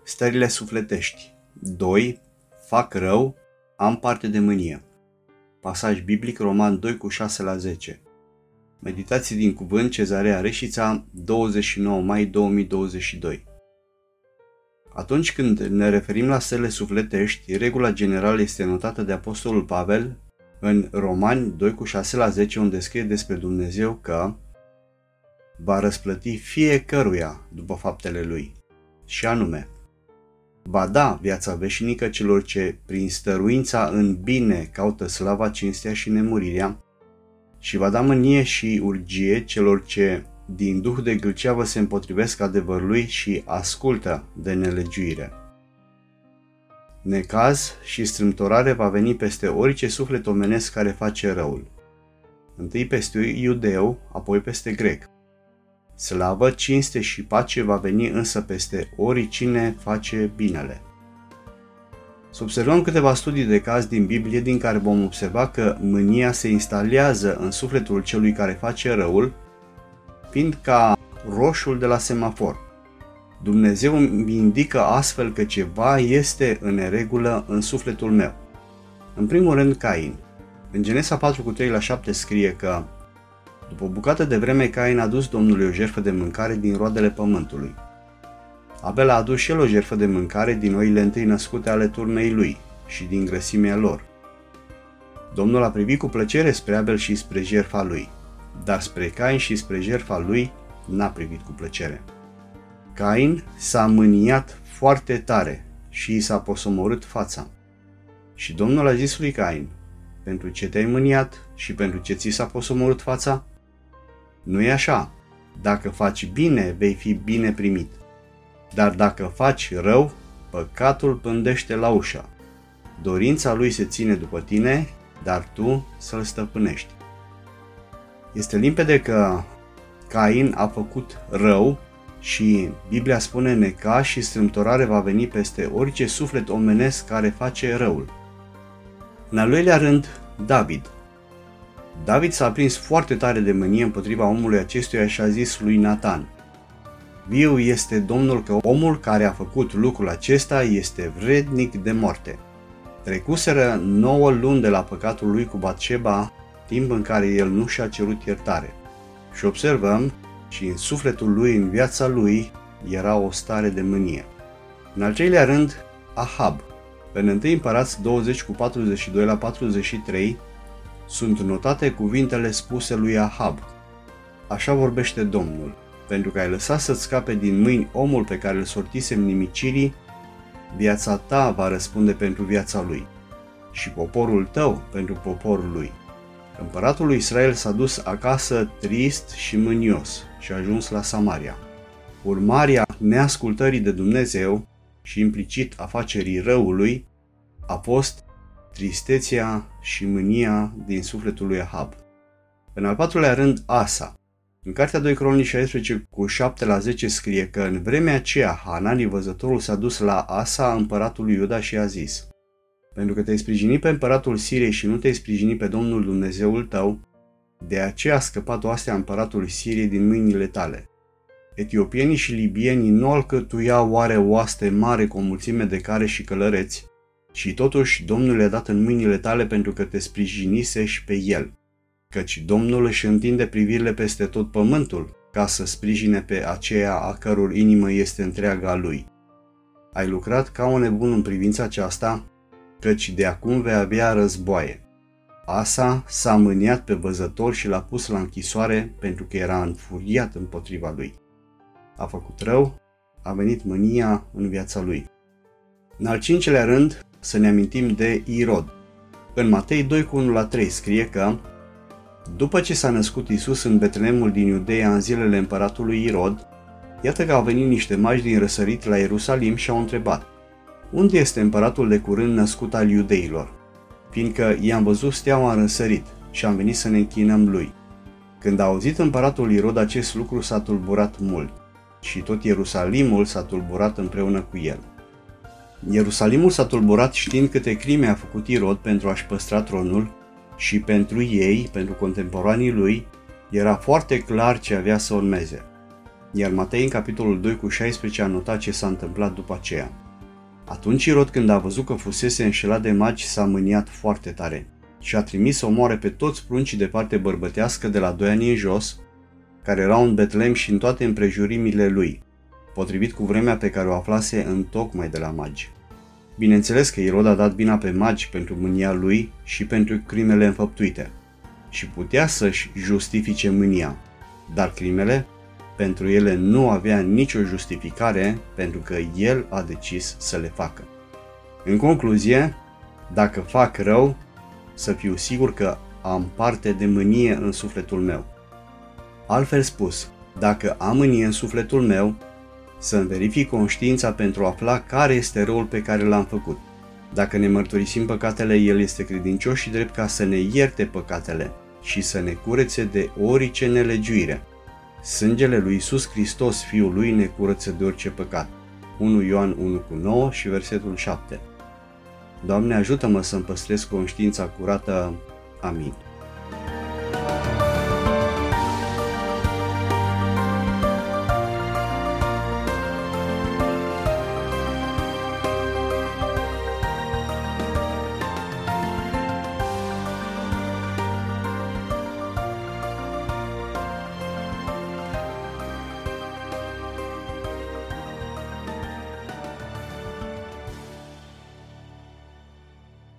Stările sufletești. 2. Fac rău, am parte de mânie. Pasaj biblic Roman 2 cu 6-10. Meditații din cuvânt Cezarea Reșița, 29 mai 2022. Atunci când ne referim la stările sufletești, regula generală este notată de Apostolul Pavel în Romani 2 cu 6-10, unde scrie despre Dumnezeu că va răsplăti fiecăruia după faptele lui, și anume, va da viața veșnică celor ce, prin stăruința în bine, caută slava, cinstea și nemurirea, și va da mânie și urgie celor ce, din duh de gâlceavă, se împotrivesc adevărului și ascultă de nelegiuire. Necaz și strâmtorare va veni peste orice suflet omenesc care face răul. Întâi peste iudeu, apoi peste grec. Slavă, cinste și pace va veni însă peste oricine face binele. Să observăm câteva studii de caz din Biblie din care vom observa că mânia se instalează în sufletul celui care face răul, fiind ca roșul de la semafor. Dumnezeu îmi indică astfel că ceva este în neregulă în sufletul meu. În primul rând, Cain. În Genesa 4 cu 3-7 scrie că după o bucată de vreme, Cain a dus Domnului o jertfă de mâncare din roadele pământului. Abel a adus și el o jertfă de mâncare din oile întâi născute ale turmei lui și din grăsimea lor. Domnul a privit cu plăcere spre Abel și spre jertfa lui, dar spre Cain și spre jertfa lui n-a privit cu plăcere. Cain s-a mâniat foarte tare și i s-a posomorât fața. Și Domnul a zis lui Cain: pentru ce te-ai mâniat și pentru ce ți s-a posomorât fața? Nu e așa. Dacă faci bine, vei fi bine primit. Dar dacă faci rău, păcatul pândește la ușă. Dorința lui se ține după tine, dar tu să-l stăpânești. Este limpede că Cain a făcut rău și Biblia spune necaz și strâmtorare va veni peste orice suflet omenesc care face răul. În al doilea rând, David. David s-a aprins foarte tare de mânie împotriva omului acestuia și a zis lui Natan: viu este Domnul că omul care a făcut lucrul acesta este vrednic de moarte. Trecuseră 9 luni de la păcatul lui cu Batșeba, timp în care el nu și-a cerut iertare. Și observăm și în sufletul lui, în viața lui, era o stare de mânie. În al treilea rând, Ahab. În 1 Împărați 20 cu 42-43 sunt notate cuvintele spuse lui Ahab: așa vorbește Domnul, pentru că ai lăsat să-ți scape din mâini omul pe care îl sortisem nimicirii, viața ta va răspunde pentru viața lui și poporul tău pentru poporul lui. Împăratul lui Israel s-a dus acasă trist și mânios și a ajuns la Samaria. Urmarea neascultării de Dumnezeu și implicit a facerii răului a fost tristețea și mânia din sufletul lui Ahab. În al patrulea rând, Asa. În cartea 2 Cronici 16 cu 7-10 scrie că în vremea aceea Hanani văzătorul s-a dus la Asa, împăratul lui Iuda, și a zis: pentru că te-ai sprijinit pe împăratul Siriei și nu te-ai sprijinit pe Domnul Dumnezeul tău, de aceea a scăpat oastea împăratului Siriei din mâinile tale. Etiopienii și libienii nu alcătuiau oare oaste mare cu o mulțime de care și călăreți, și totuși Domnul le-a dat în mâinile tale pentru că te sprijinisești pe el, căci Domnul își întinde privirile peste tot pământul ca să sprijine pe aceea a căror inimă este întreaga lui. Ai lucrat ca un nebun în privința aceasta, căci de acum vei avea războaie. Asa s-a mâniat pe văzător și l-a pus la închisoare pentru că era înfuriat împotriva lui. A făcut rău, a venit mânia în viața lui. În al cincilea rând, să ne amintim de Irod. În Matei 2 cu 1-3 scrie că după ce s-a născut Iisus în Betleemul din Iudeea în zilele împăratului Irod, iată că au venit niște magi din răsărit la Ierusalim și au întrebat: unde este împăratul de curând născut al iudeilor? Fiindcă i-am văzut steaua în răsărit și am venit să ne închinăm lui. Când a auzit împăratul Irod acest lucru, s-a tulburat mult și tot Ierusalimul s-a tulburat împreună cu el. Ierusalimul s-a tulburat știind câte crime a făcut Irod pentru a-și păstra tronul și pentru ei, pentru contemporanii lui, era foarte clar ce avea să urmeze. Iar Matei în capitolul 2 cu 16 a notat ce s-a întâmplat după aceea. Atunci Irod, când a văzut că fusese înșelat de magi, s-a mâniat foarte tare și a trimis să omoare pe toți pruncii de parte bărbătească de la 2 ani în jos, care erau în Betlehem și în toate împrejurimile lui, potrivit cu vremea pe care o aflase întocmai de la magi. Bineînțeles că Irod a dat vina pe magi pentru mânia lui și pentru crimele înfăptuite și putea să-și justifice mânia, dar crimele, pentru ele nu avea nicio justificare pentru că el a decis să le facă. În concluzie, dacă fac rău, să fiu sigur că am parte de mânie în sufletul meu. Altfel spus, dacă am mânie în sufletul meu, să-mi verific conștiința pentru a afla care este răul pe care l-am făcut. Dacă ne mărturisim păcatele, El este credincios și drept ca să ne ierte păcatele și să ne curețe de orice nelegiuire. Sângele lui Iisus Hristos, Fiul lui, ne curăță de orice păcat. 1 Ioan 1 cu 9 și versetul 7. Doamne, ajută-mă să-mi păstrez conștiința curată. Amin.